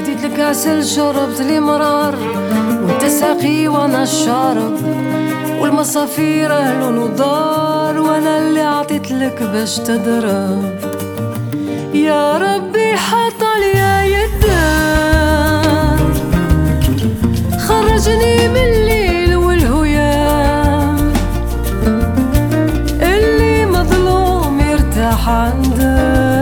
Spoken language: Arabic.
فديت لك عسل شربت لي مرار، وانت ساقي وانا الشارب، والمصافير اهل ودار، وانا اللي عطيت لك باش تضرب. يا ربي حط عليا يدار، خرجني من الليل والهيام، اللي مظلوم يرتاح عنده.